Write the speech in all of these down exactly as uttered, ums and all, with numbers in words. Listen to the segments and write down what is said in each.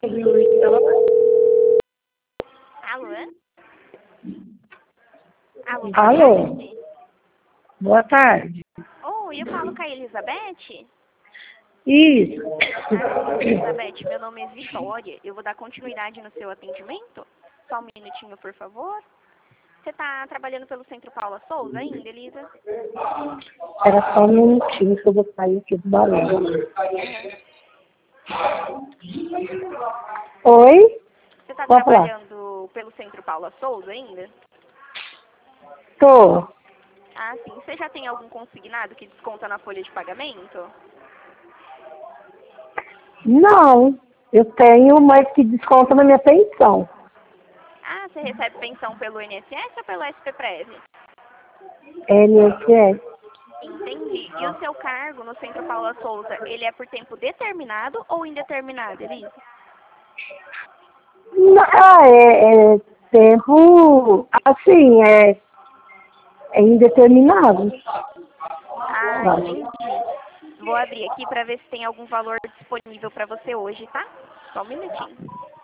Alô? Alô, boa Alô? tarde. Boa tarde. Oh, eu falo com a Elizabeth? Isso. Ah, Elizabeth, meu nome é Vitória. Eu vou dar continuidade no seu atendimento. Só um minutinho, por favor. Você está trabalhando pelo Centro Paula Souza ainda, Elisa? Era só um minutinho que eu vou sair aqui do barulho. Oi? Você está Pode falar. trabalhando pelo Centro Paula Souza ainda? Tô. Ah, sim. Você já tem algum consignado que desconta na folha de pagamento? Não. Eu tenho, mas que desconta na minha pensão. Ah, você recebe pensão pelo I N S S ou pelo S P Prev? N S S. Entendi. E o seu cargo no Centro Paula Souza, ele é por tempo determinado ou indeterminado, Elisa? Não, ah, é, é tempo, assim, é, é indeterminado. Ah, Vai. entendi. Vou abrir aqui para ver se tem algum valor disponível para você hoje, tá? Só um minutinho.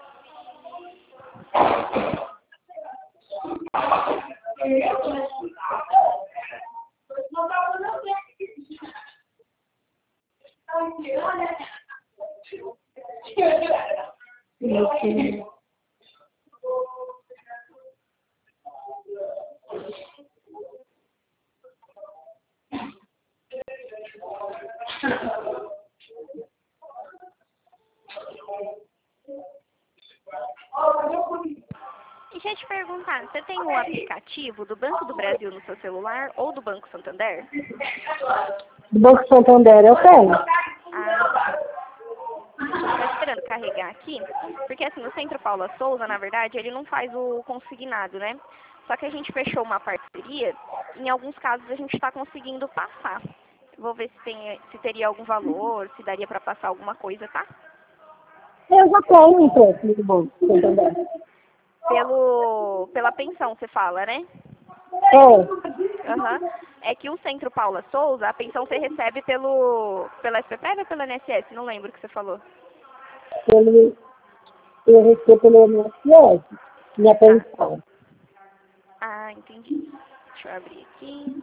E deixa eu te perguntar, você tem o aplicativo do Banco do Brasil no seu celular ou do Banco Santander? Do Banco Santander eu tenho. Ah, tá esperando carregar aqui, porque assim, o Centro Paula Souza, na verdade, ele não faz o consignado, né? Só que a gente fechou uma parceria, em alguns casos a gente está conseguindo passar. Vou ver se, tem, se teria algum valor, se daria para passar alguma coisa, tá? Eu já tenho um empréstimo do Banco Santander. Pelo, pela pensão, você fala, né? É. Aham. É que o Centro Paula Souza, a pensão você recebe pelo, pela S P Prev ou pela I N S S? Não lembro o que você falou. Ele, eu recebo pelo I N S S, minha Ah, pensão. ah, entendi. Deixa eu abrir aqui.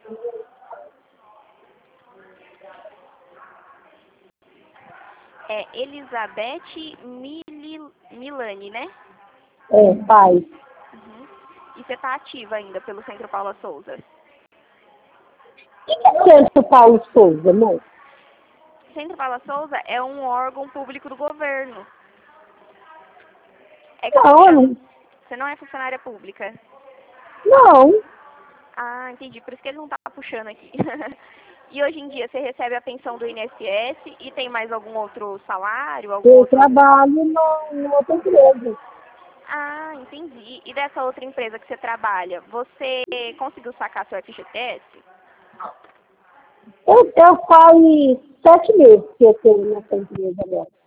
É Elizabeth Mili, Milani, né? É, pai. Uhum. E você tá ativa ainda pelo Centro Paula Souza? O que é Centro Paulo Souza, não? Centro Paula Souza é um órgão público do governo. É que eu tô Não, eu puxando. não. Você não é funcionária pública? Não. Ah, entendi. Por isso que ele não tá puxando aqui. E hoje em dia você recebe a pensão do I N S S e tem mais algum outro salário, algum Eu outro... trabalho no- em outra empresa. Ah, entendi. E dessa outra empresa que você trabalha, você conseguiu sacar seu F G T S? Eu, eu faz sete meses que eu tenho nessa empresa agora.